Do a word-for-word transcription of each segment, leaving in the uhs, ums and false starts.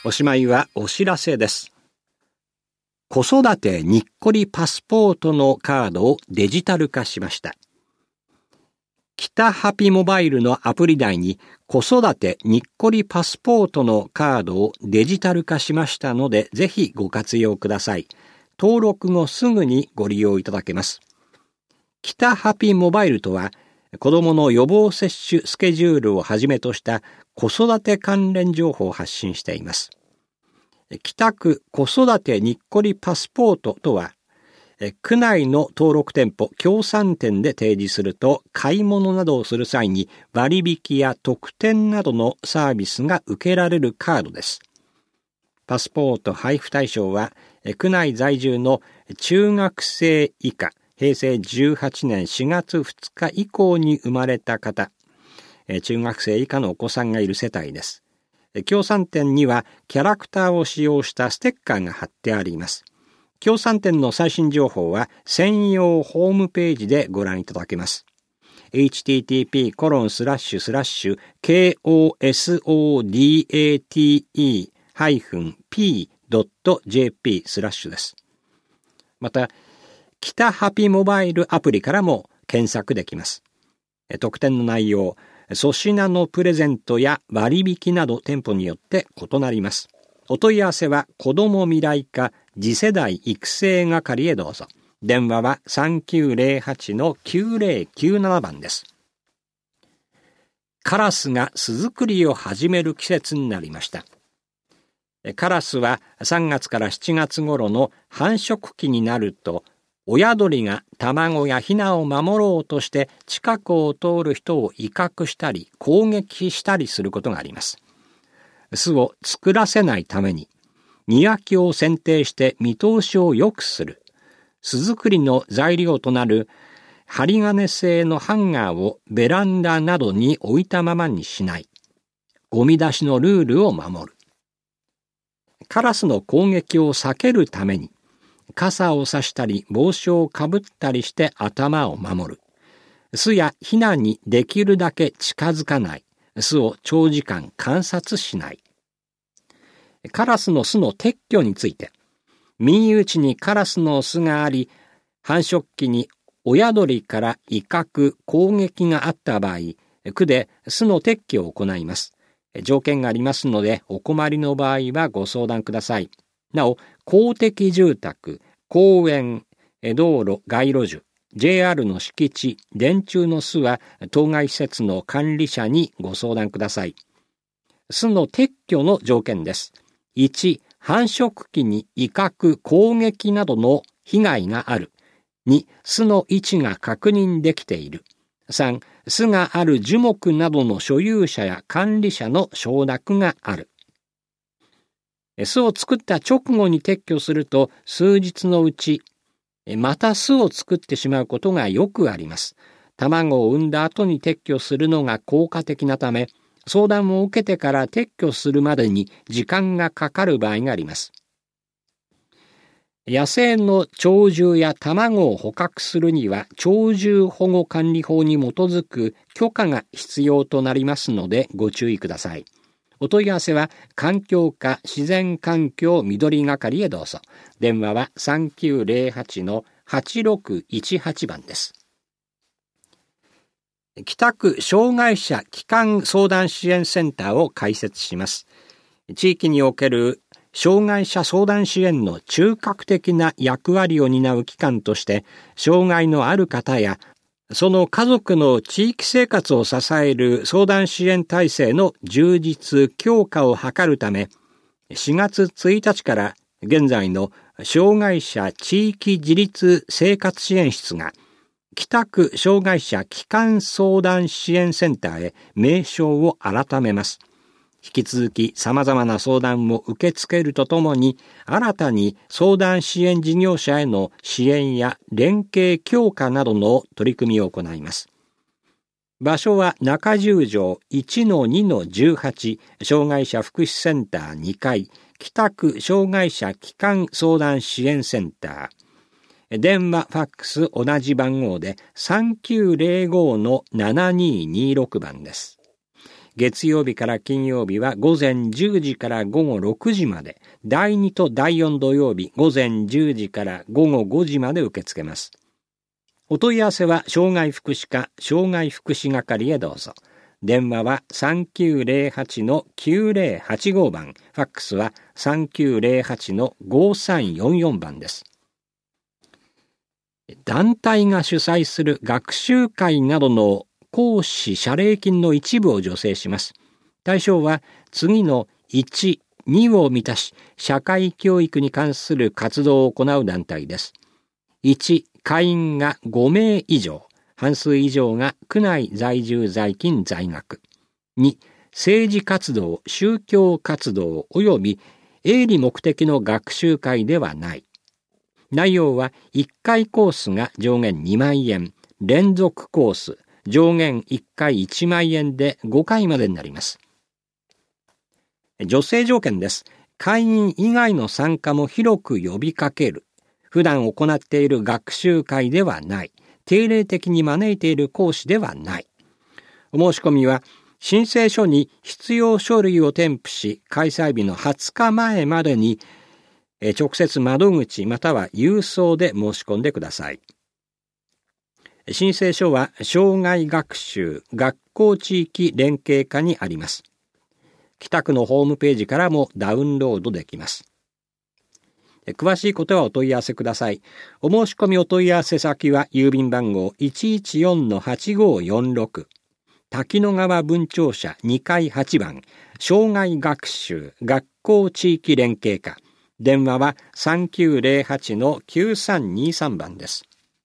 おしまいはお知らせです。子育てにっこりパスポートのカードをデジタル化しました。北ハピモバイルのアプリ内に子育てにっこりパスポートのカードをデジタル化しましたので、ぜひご活用ください。登録後すぐにご利用いただけます。北ハピモバイルとは、子どもの予防接種スケジュールをはじめとした子育て関連情報を発信しています。北区子育てにっこりパスポートとは、区内の登録店舗、協賛店で提示すると、買い物などをする際に割引や特典などのサービスが受けられるカードです。パスポート配布対象は、区内在住の中学生以下、へいせいじゅうはちねんしがつふつか以降に生まれた方、中学生以下のお子さんがいる世帯です。協賛店にはキャラクターを使用したステッカーが貼ってあります。協賛店の最新情報は専用ホームページでご覧いただけます。エイチティーティーピーコロンスラッシュスラッシュケーオーエスオーディーエーティーイーハイフンピードットジェーピースラッシュです。また、北ハピモバイルアプリからも検索できます。特典の内容、粗品のプレゼントや割引など店舗によって異なります。お問い合わせは子ども未来課次世代育成係へどうぞ。電話は さんきゅうゼロはちのきゅうゼロきゅうなな 番です。カラスが巣作りを始める季節になりました。カラスはさんがつからしちがつ頃の繁殖期になると、親鳥が卵やヒナを守ろうとして近くを通る人を威嚇したり攻撃したりすることがあります。巣を作らせないために庭木を剪定して見通しを良くする。巣作りの材料となる針金製のハンガーをベランダなどに置いたままにしない。ゴミ出しのルールを守る。カラスの攻撃を避けるために傘を差したり帽子をかぶったりして頭を守る。巣やヒナにできるだけ近づかない。巣を長時間観察しない。カラスの巣の撤去について、民有地にカラスの巣があり、繁殖期に親鳥から威嚇、攻撃があった場合、区で巣の撤去を行います。条件がありますので、お困りの場合はご相談ください。なお、公的住宅、公園、道路、街路樹、ジェイアール の敷地、電柱の巣は当該施設の管理者にご相談ください。巣の撤去の条件です。いち、繁殖期に威嚇、攻撃などの被害がある。に、巣の位置が確認できている。さん、巣がある樹木などの所有者や管理者の承諾がある。巣を作った直後に撤去すると、数日のうち、また巣を作ってしまうことがよくあります。卵を産んだ後に撤去するのが効果的なため、相談を受けてから撤去するまでに時間がかかる場合があります。野生の鳥獣や卵を捕獲するには、鳥獣保護管理法に基づく許可が必要となりますのでご注意ください。お問い合わせは環境課自然環境緑係へどうぞ。電話は さんきゅうゼロはちのはちろくいちはち 番です。北区障害者基幹相談支援センターを開設します。地域における障害者相談支援の中核的な役割を担う機関として、障害のある方やその家族の地域生活を支える相談支援体制の充実・強化を図るため、しがつついたちから現在の障害者地域自立生活支援室が北区障害者基幹相談支援センターへ名称を改めます。引き続き様々な相談を受け付けるとともに、新たに相談支援事業者への支援や連携強化などの取り組みを行います。場所は中十条 いちのにのじゅうはち 障害者福祉センターにかい、北区障害者基幹相談支援センター。電話、ファックス同じ番号で さんきゅうゼロごのななにーにーろく 番です。 月曜日から金曜日は午前じゅうじから午後ろくじまで、だいにとだいよん土曜日午前じゅうじから午後ごじまで受け付けます。お問い合わせは障害福祉課障害福祉係へどうぞ。電話は さんきゅうゼロはちのきゅうゼロはちご 番、ファックスは さんきゅうゼロはちのごさんよんよん 番です。団体が主催する学習会などの講師謝礼金の一部を助成します。対象は次のいち、にを満たし、社会教育に関する活動を行う団体です。いち、会員がごめい以上、半数以上が区内在住在勤在学。に、政治活動、宗教活動及び営利目的の学習会ではない。内容はいっかいコースが上限にまんえん、連続コース、上限いっかいいちまんえんでごかいまでになります。助成条件です。会員以外の参加も広く呼びかける。普段行っている学習会ではない。定例的に招いている講師ではない。お申し込みは申請書に必要書類を添付し、開催日のはつかまえまでに直接窓口または郵送で申し込んでください。申請書は障害学習学校地域連携課にあります。北区のホームページからもダウンロードできます。詳しいことはお問い合わせください。お申し込みお問い合わせ先は郵便番号 いちいちよんのはちごよんろく 滝野川分庁舎にかいはちばん障害学習学校地域連携課。電話は さんきゅうゼロはちのきゅうさんにさん 番です。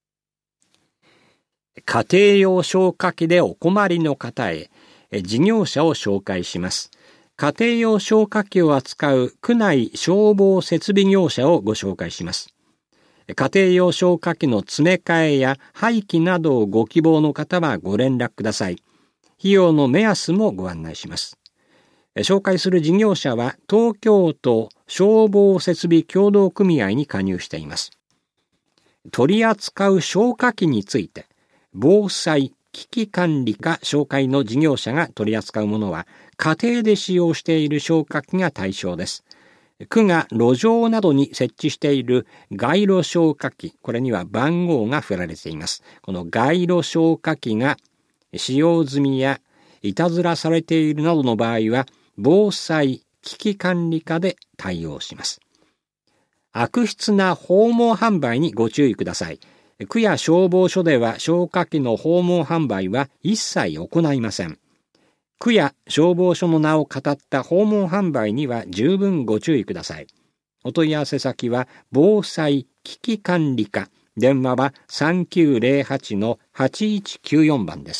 家庭用消火器でお困りの方へ事業者を紹介します。家庭用消火器を扱う区内消防設備業者をご紹介します。家庭用消火器の詰め替えや廃棄などをご希望の方はご連絡ください。費用の目安もご案内します。紹介する事業者は東京都消防設備協同組合に加入しています。取り扱う消火器について、防災危機管理課紹介の事業者が取り扱うものは、家庭で使用している消火器が対象です。区が路上などに設置している街路消火器、これには番号が振られています。この街路消火器が使用済みやいたずらされているなどの場合は、防災危機管理課で対応します。悪質な訪問販売にご注意ください。区や消防署では消火器の訪問販売は一切行いません。区や消防署の名をかたった訪問販売には十分ご注意ください。お問い合わせ先は防災危機管理課。電話は さんきゅうゼロはちのはちいちきゅうよん 番です。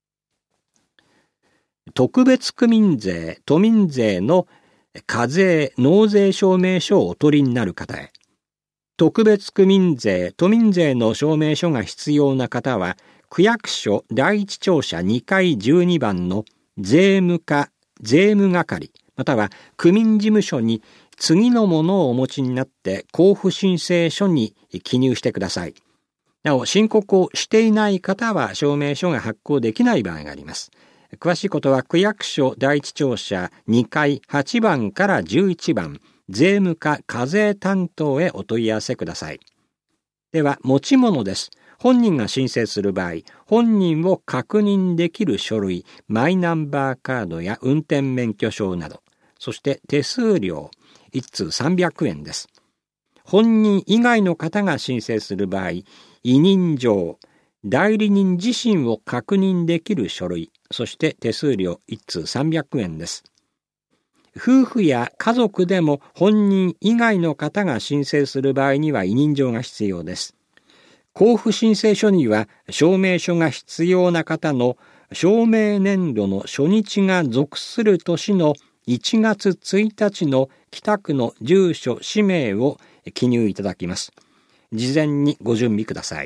特別区民税、都民税の課税、納税証明書をお取りになる方へ。特別区民税、都民税の証明書が必要な方は、区役所第一庁舎にかいじゅうにばんの税務課、税務係、または区民事務所に次のものをお持ちになって交付申請書に記入してください。なお、申告をしていない方は証明書が発行できない場合があります。詳しいことは区役所第一庁舎にかいはちばんからじゅういちばん、税務課課税担当へお問い合わせください。では、持ち物です。本人が申請する場合、本人を確認できる書類、マイナンバーカードや運転免許証など、そして手数料、いっつうさんびゃくえんです。本人以外の方が申請する場合、委任状、代理人自身を確認できる書類、そして手数料いっつうさんびゃくえんです。夫婦や家族でも本人以外の方が申請する場合には委任状が必要です。交付申請書には証明書が必要な方の証明年度の初日が属する年のいちがつついたちの北区の住所・氏名を記入いただきます。事前にご準備ください。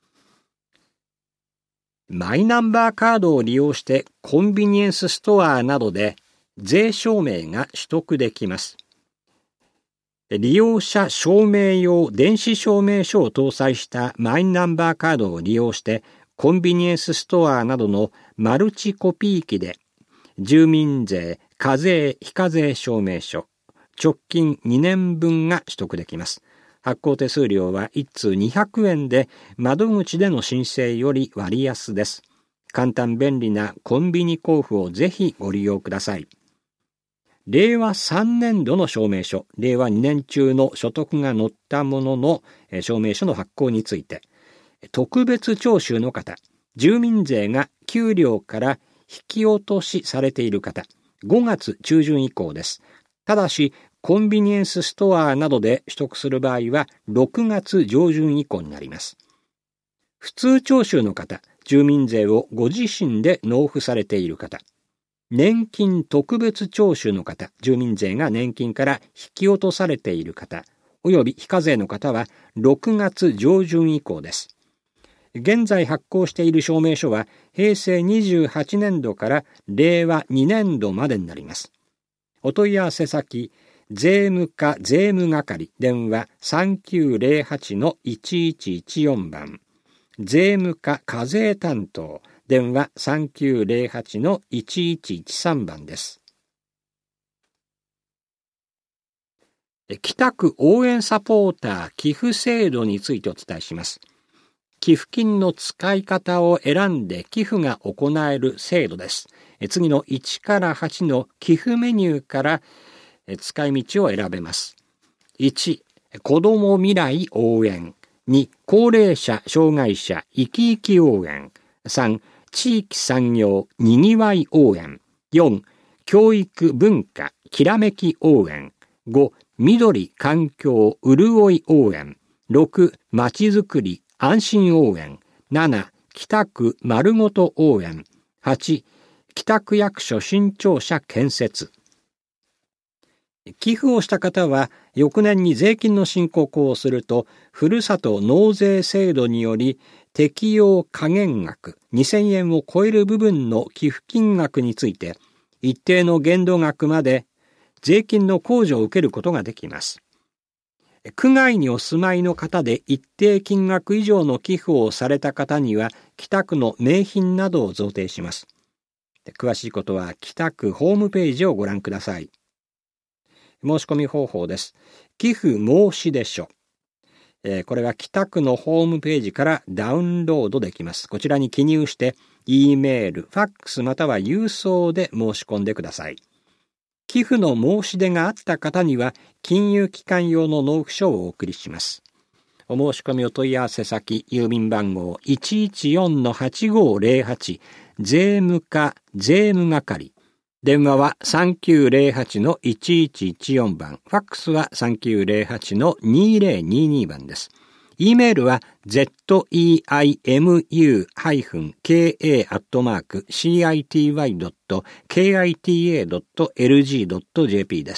マイナンバーカードを利用してコンビニエンスストアなどで税証明が取得できます。利用者証明用電子証明書を搭載したマイナンバーカードを利用してコンビニエンスストアなどのマルチコピー機で住民税、課税、非課税証明書、直近にねんぶんが取得できます。発行手数料はいち通にひゃくえんで、窓口での申請より割安です。簡単便利なコンビニ交付をぜひご利用ください。れいわさんねんどの証明書、れいわにねん中の所得が載ったものの証明書の発行について、特別徴収の方、住民税が給料から引き落としされている方、ごがつちゅうじゅん以降です。ただし、コンビニエンスストアなどで取得する場合はろくがつじょうじゅん以降になります。普通徴収の方、住民税をご自身で納付されている方、年金特別徴収の方、住民税が年金から引き落とされている方、および非課税の方はろくがつじょうじゅん以降です。現在発行している証明書はへいせいにじゅうはちねんどかられいわにねんどまでになります。お問い合わせ先、税務課税務係、電話 さんきゅうぜろはちのいちいちいちよん 番、税務課課税担当、電話 さんきゅうぜろはちのいちいちいちさん 番です。北区応援サポーター寄付制度についてお伝えします。寄付金の使い方を選んで寄付が行える制度です。次のいちからはちの寄付メニューから使い道を選べます。いち、子ども未来応援。に、高齢者障害者生き生き応援。さん、地域産業にぎわい応援。よん、教育文化きらめき応援。ご、緑環境潤い応援。ろく、まちづくり安心応援。なな、北区丸ごと応援。はち、北区役所新庁舎建設。寄付をした方は翌年に税金の申告をすると、ふるさと納税制度により適用下限額にせんえんを超える部分の寄付金額について一定の限度額まで税金の控除を受けることができます。区外にお住まいの方で一定金額以上の寄付をされた方には北区の名品などを贈呈します。詳しいことは北区ホームページをご覧ください。申し込み方法です。寄付申し出書。えー、これは北区のホームページからダウンロードできます。こちらに記入して、Eメール、ファックスまたは郵送で申し込んでください。寄付の申し出があった方には、金融機関用の納付書をお送りします。お申し込みお問い合わせ先、郵便番号 いちいちよんのはちごぜろはち、税務課税務係。電話は さんきゅうぜろはちのいちいちいちよん 番、ファックスは さんきゅうぜろはちのにぜろにに 番です。E メールは zeimu-ka アットマーク シーアイティーワイドットケーアイティーエードットエルジードットジェーピー です。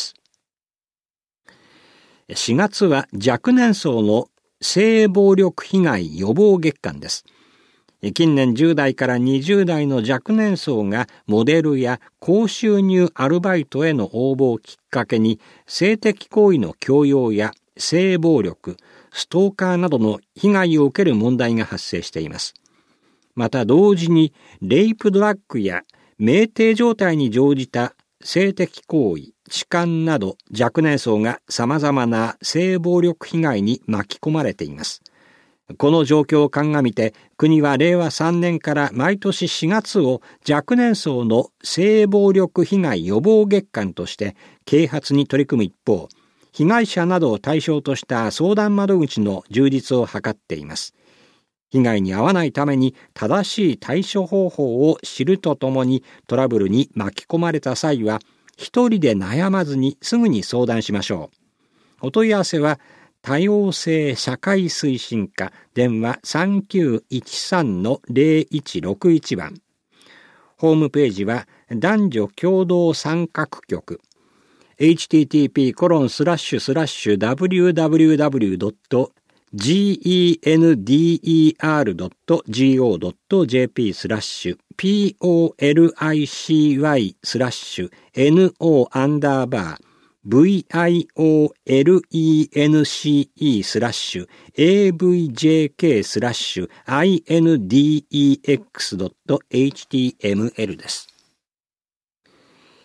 しがつは若年層の性暴力被害予防月間です。近年じゅうだいからにじゅうだいの若年層がモデルや高収入アルバイトへの応募をきっかけに性的行為の強要や性暴力、ストーカーなどの被害を受ける問題が発生しています。また同時にレイプドラッグや酩酊状態に乗じた性的行為、痴漢など若年層が様々な性暴力被害に巻き込まれています。この状況を鑑みて、国はれいわさんねんから毎年しがつを若年層の性暴力被害予防月間として啓発に取り組む一方、被害者などを対象とした相談窓口の充実を図っています。被害に遭わないために正しい対処方法を知るとともに、トラブルに巻き込まれた際は、一人で悩まずにすぐに相談しましょう。お問い合わせは、多様性社会推進課、電話 さんきゅういちさんのぜろいちろくいち 番。ホームページは男女共同参画局。エイチティーティーピーコロンスラッシュスラッシュダブリューダブリューダブリュードットジーイーエヌディーイーアールドットジーオードットジェーピースラッシュピーオーエルアイシーワイスラッシュエヌオーアンダーバーブイアイオーエルイーエヌシーイースラッシュエーブイジェーケースラッシュアイエヌディーイーエックスドットエイチティーエムエルです。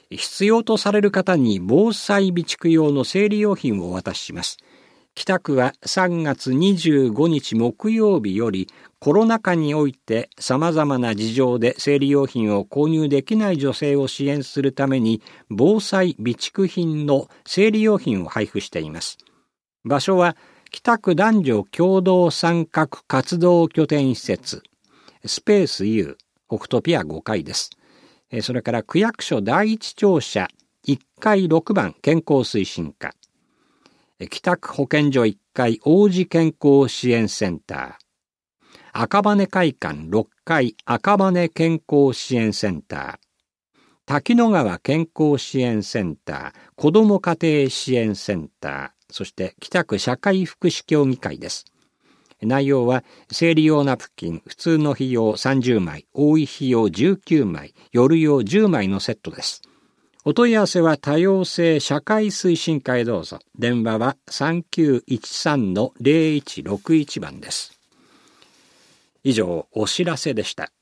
必要とされる方に防災備蓄用の生理用品をお渡しします。北区はさんがつにじゅうごにち木曜日よりコロナ禍において様々な事情で生理用品を購入できない女性を支援するために防災備蓄品の生理用品を配布しています。場所は北区男女共同参画活動拠点施設スペース U オクトピアごかいです。それから区役所第一庁舎いっかいろくばん健康推進課、北区保健所いっかい王子健康支援センター、赤羽会館ろっかい赤羽健康支援センター、滝野川健康支援センター、子ども家庭支援センター、そして北区社会福祉協議会です。内容は生理用ナプキン、普通の日用さんじゅうまい、多い日用じゅうきゅうまい、夜用じゅうまいのセットです。お問い合わせは多様性社会推進会どうぞ。電話は さんきゅういちさんのゼロいちろくいち 番です。以上、お知らせでした。